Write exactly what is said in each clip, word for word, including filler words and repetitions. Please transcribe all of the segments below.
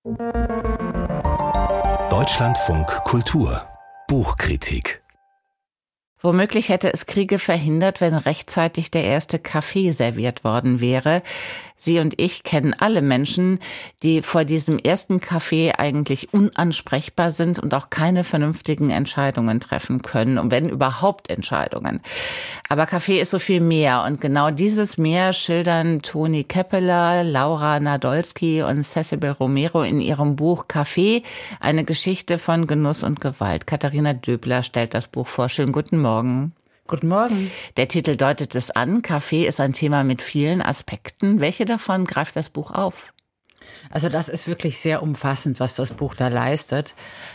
Deutschlandfunk Kultur Buchkritik. Womöglich hätte es Kriege verhindert, wenn rechtzeitig der erste Kaffee serviert worden wäre. Sie und ich kennen alle Menschen, die vor diesem ersten Kaffee eigentlich unansprechbar sind und auch keine vernünftigen Entscheidungen treffen können, und wenn überhaupt Entscheidungen. Aber Kaffee ist so viel mehr, und genau dieses Mehr schildern Toni Keppeler, Laura Nadolski und Cecibel Romero in ihrem Buch Kaffee, eine Geschichte von Genuss und Gewalt. Katharina Döbler stellt das Buch vor. Schönen guten Morgen. Guten Morgen. Der Titel deutet es an. Kaffee ist ein Thema mit vielen Aspekten. Welche davon greift das Buch auf? Also das ist wirklich sehr umfassend, was das Buch da leistet,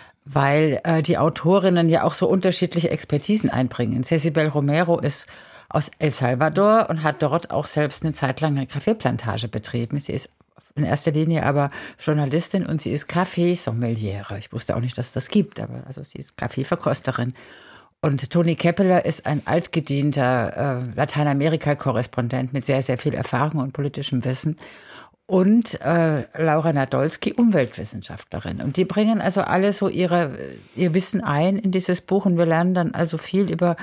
weil äh, die Autorinnen ja auch so unterschiedliche Expertisen einbringen. Cecibel Romero ist aus El Salvador und hat dort auch selbst eine Zeit lang eine Kaffeeplantage betrieben. Sie ist in erster Linie aber Journalistin und sie ist Kaffeesommeliere. Ich wusste auch nicht, dass es das gibt, aber also sie ist Kaffeeverkosterin. Und Toni Keppeler ist ein altgedienter äh, Lateinamerika-Korrespondent mit sehr, sehr viel Erfahrung und politischem Wissen. Und äh, Laura Nadolski, Umweltwissenschaftlerin. Und die bringen also alle so ihre, ihr Wissen ein in dieses Buch. Und wir lernen dann also viel über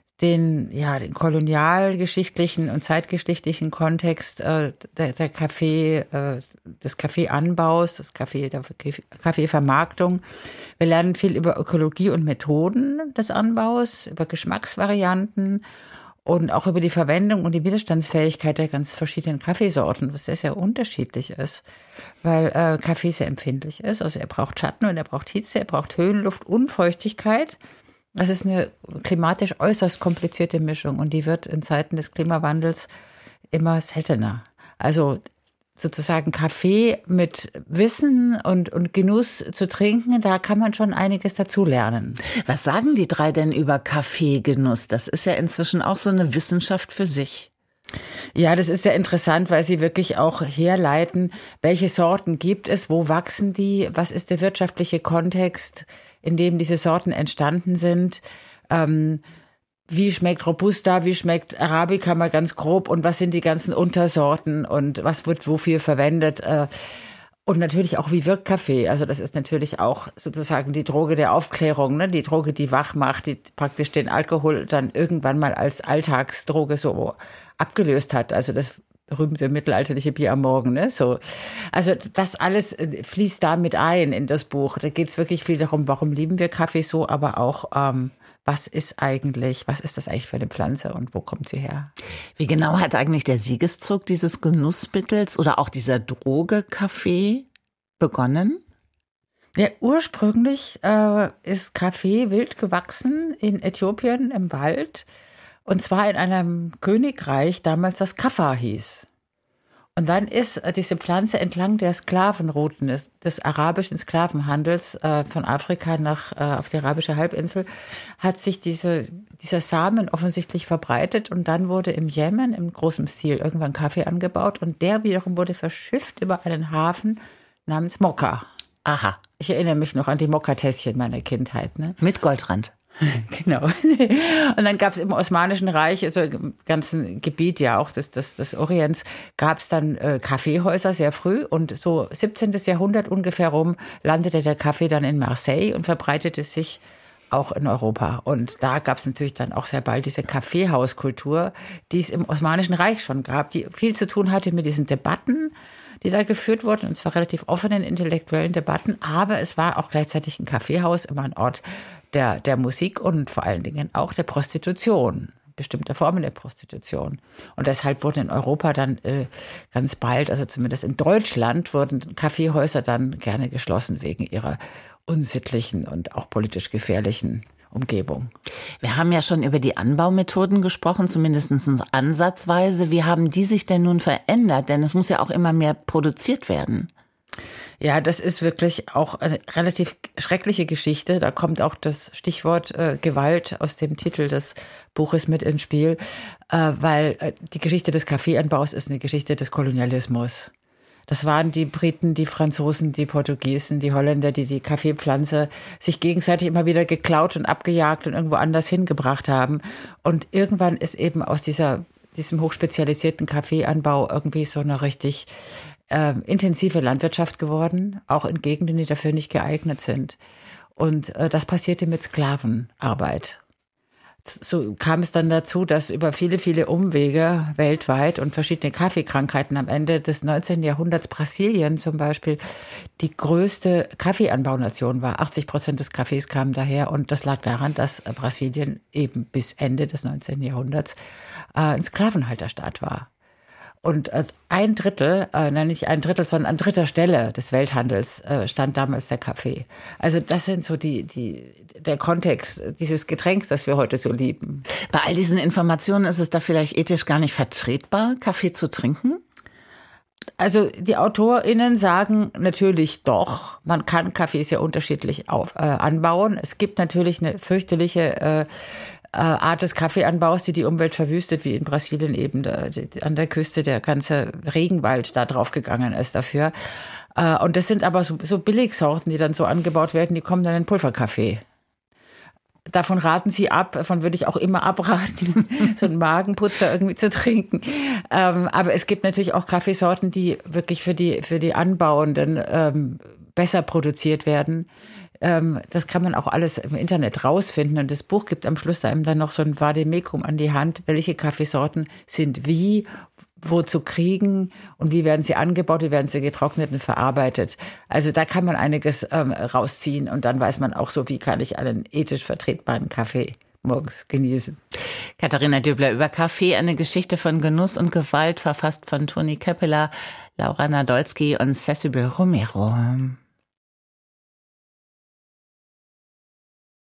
den, ja, den kolonialgeschichtlichen und zeitgeschichtlichen Kontext äh, der, der Kaffee, äh, des Kaffeeanbaus, des Kaffee, der Kaffeevermarktung. Wir lernen viel über Ökologie und Methoden des Anbaus, über Geschmacksvarianten und auch über die Verwendung und die Widerstandsfähigkeit der ganz verschiedenen Kaffeesorten, was sehr, sehr unterschiedlich ist, weil äh, Kaffee sehr empfindlich ist. Also er braucht Schatten und er braucht Hitze, er braucht Höhenluft und Feuchtigkeit. Das ist eine klimatisch äußerst komplizierte Mischung und die wird in Zeiten des Klimawandels immer seltener. Also sozusagen Kaffee mit Wissen und, und Genuss zu trinken, da kann man schon einiges dazu lernen. Was sagen die drei denn über Kaffeegenuss? Das ist ja inzwischen auch so eine Wissenschaft für sich. Ja, das ist sehr interessant, weil sie wirklich auch herleiten, welche Sorten gibt es, wo wachsen die, was ist der wirtschaftliche Kontext, in dem diese Sorten entstanden sind, ähm, wie schmeckt Robusta, wie schmeckt Arabica mal ganz grob und was sind die ganzen Untersorten und was wird wofür verwendet. Und natürlich auch, wie wirkt Kaffee. Also das ist natürlich auch sozusagen die Droge der Aufklärung, ne? Die Droge, die wach macht, die praktisch den Alkohol dann irgendwann mal als Alltagsdroge so abgelöst hat. Also das berühmte mittelalterliche Bier am Morgen, ne? So. Also das alles fließt da mit ein in das Buch. Da geht es wirklich viel darum, warum lieben wir Kaffee so, aber auch ähm, was ist eigentlich, was ist das eigentlich für eine Pflanze und wo kommt sie her? Wie genau hat eigentlich der Siegeszug dieses Genussmittels oder auch dieser Droge Kaffee begonnen? Ja, ursprünglich äh, ist Kaffee wild gewachsen in Äthiopien im Wald und zwar in einem Königreich, damals das Kaffa hieß. Und dann ist diese Pflanze entlang der Sklavenrouten des, des arabischen Sklavenhandels äh, von Afrika nach äh, auf die arabische Halbinsel, hat sich diese, dieser Samen offensichtlich verbreitet und dann wurde im Jemen im großen Stil irgendwann Kaffee angebaut und der wiederum wurde verschifft über einen Hafen namens Mokka. Aha. Ich erinnere mich noch an die Mokka-Tässchen meiner Kindheit. Ne? Mit Goldrand. Genau. Und dann gab es im Osmanischen Reich, also im ganzen Gebiet ja auch des, des, des Orients, gab es dann äh, Kaffeehäuser sehr früh. Und so siebzehnten. Jahrhundert ungefähr rum landete der Kaffee dann in Marseille und verbreitete sich auch in Europa. Und da gab es natürlich dann auch sehr bald diese Kaffeehauskultur, die es im Osmanischen Reich schon gab, die viel zu tun hatte mit diesen Debatten, die da geführt wurden, und zwar relativ offenen intellektuellen Debatten, aber es war auch gleichzeitig ein Kaffeehaus, immer ein Ort der, der Musik und vor allen Dingen auch der Prostitution, bestimmter Formen der Prostitution. Und deshalb wurden in Europa dann äh, ganz bald, also zumindest in Deutschland, wurden Kaffeehäuser dann gerne geschlossen wegen ihrer unsittlichen und auch politisch gefährlichen Umgebung. Wir haben ja schon über die Anbaumethoden gesprochen, zumindest ansatzweise. Wie haben die sich denn nun verändert? Denn es muss ja auch immer mehr produziert werden. Ja, das ist wirklich auch eine relativ schreckliche Geschichte. Da kommt auch das Stichwort äh, Gewalt aus dem Titel des Buches mit ins Spiel, äh, weil äh, die Geschichte des Kaffeeanbaus ist eine Geschichte des Kolonialismus. Das waren die Briten, die Franzosen, die Portugiesen, die Holländer, die die Kaffeepflanze sich gegenseitig immer wieder geklaut und abgejagt und irgendwo anders hingebracht haben. Und irgendwann ist eben aus dieser, diesem hochspezialisierten Kaffeeanbau irgendwie so eine richtig äh, intensive Landwirtschaft geworden, auch in Gegenden, die dafür nicht geeignet sind. Und äh, das passierte mit Sklavenarbeit. So kam es dann dazu, dass über viele, viele Umwege weltweit und verschiedene Kaffeekrankheiten am Ende des neunzehnten Jahrhunderts Brasilien zum Beispiel die größte Kaffeeanbaunation war. achtzig Prozent des Kaffees kamen daher und das lag daran, dass Brasilien eben bis Ende des neunzehnten Jahrhunderts äh, ein Sklavenhalterstaat war. Und ein Drittel, äh, nein, nicht ein Drittel, sondern an dritter Stelle des Welthandels äh, stand damals der Kaffee. Also das sind so die, die, der Kontext dieses Getränks, das wir heute so lieben. Bei all diesen Informationen ist es da vielleicht ethisch gar nicht vertretbar, Kaffee zu trinken? Also die AutorInnen sagen natürlich doch, man kann Kaffee sehr unterschiedlich auf, äh, anbauen. Es gibt natürlich eine fürchterliche äh, Art des Kaffeeanbaus, die die Umwelt verwüstet, wie in Brasilien eben da, die, an der Küste der ganze Regenwald da drauf gegangen ist dafür. Und das sind aber so, so Billigsorten, die dann so angebaut werden, die kommen dann in Pulverkaffee. Davon raten sie ab, davon würde ich auch immer abraten, so einen Magenputzer irgendwie zu trinken. Aber es gibt natürlich auch Kaffeesorten, die wirklich für die, für die Anbauenden ähm, besser produziert werden. Das kann man auch alles im Internet rausfinden. Und das Buch gibt am Schluss einem dann noch so ein Vademekum an die Hand, welche Kaffeesorten sind wie, wo zu kriegen und wie werden sie angebaut, wie werden sie getrocknet und verarbeitet. Also da kann man einiges ähm, rausziehen und dann weiß man auch so, wie kann ich einen ethisch vertretbaren Kaffee morgens genießen. Katharina Döbler über Kaffee, eine Geschichte von Genuss und Gewalt, verfasst von Toni Käppeler, Laura Nadolski und Cecibel Romero.